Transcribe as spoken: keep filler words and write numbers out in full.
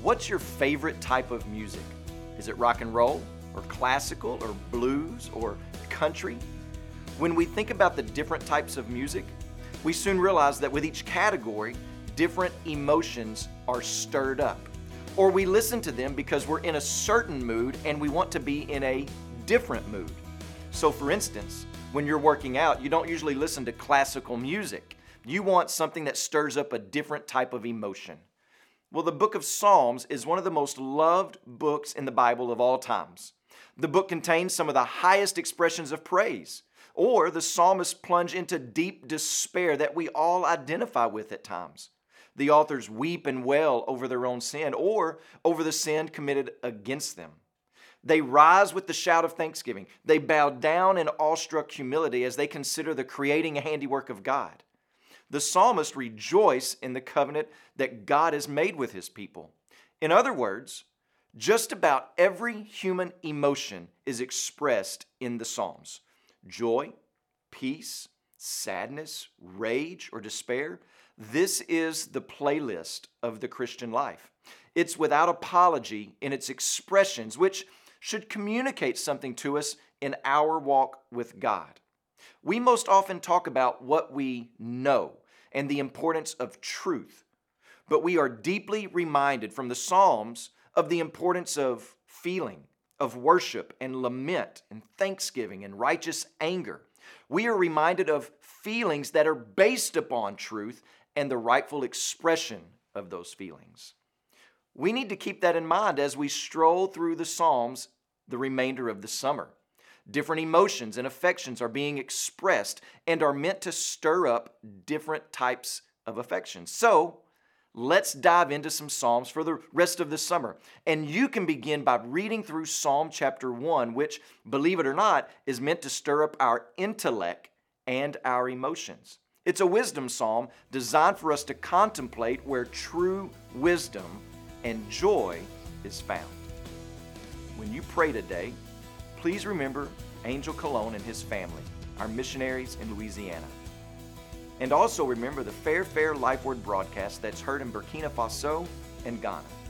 What's your favorite type of music? Is it rock and roll, or classical, or blues, or country? When we think about the different types of music, we soon realize that with each category, different emotions are stirred up. Or we listen to them because we're in a certain mood and we want to be in a different mood. So for instance, when you're working out, you don't usually listen to classical music. You want something that stirs up a different type of emotion. Well, the book of Psalms is one of the most loved books in the Bible of all times. The book contains some of the highest expressions of praise, or the psalmists plunge into deep despair that we all identify with at times. The authors weep and wail over their own sin or over the sin committed against them. They rise with the shout of thanksgiving. They bow down in awestruck humility as they consider the creating handiwork of God. The psalmists rejoice in the covenant that God has made with His people. In other words, just about every human emotion is expressed in the Psalms. Joy, peace, sadness, rage, or despair. This is the playlist of the Christian life. It's without apology in its expressions, which should communicate something to us in our walk with God. We most often talk about what we know and the importance of truth, but we are deeply reminded from the Psalms of the importance of feeling, of worship and lament and thanksgiving and righteous anger. We are reminded of feelings that are based upon truth and the rightful expression of those feelings. We need to keep that in mind as we stroll through the Psalms the remainder of the summer. Different emotions and affections are being expressed and are meant to stir up different types of affections. So, let's dive into some Psalms for the rest of the summer. And you can begin by reading through Psalm chapter one, which, believe it or not, is meant to stir up our intellect and our emotions. It's a wisdom psalm designed for us to contemplate where true wisdom and joy is found. When you pray today, please remember Angel Cologne and his family, our missionaries in Louisiana. And also remember the Fair Fair Life Word broadcast that's heard in Burkina Faso and Ghana.